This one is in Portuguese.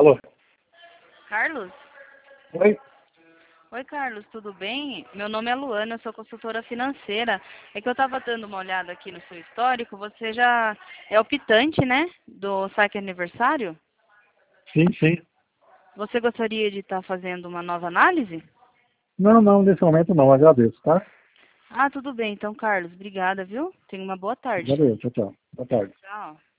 Alô? Carlos? Oi? Oi, Carlos, tudo bem? Meu nome é Luana, eu sou consultora financeira. É que eu estava dando uma olhada aqui no seu histórico. Você já é optante, né? Do saque aniversário? Sim, sim. Você gostaria de estar fazendo uma nova análise? Não, não, nesse momento não, agradeço, tá? Ah, tudo bem. Então, Carlos, obrigada, viu? Tenha uma boa tarde. Agradeço, tchau, tchau. Boa tarde. Tchau.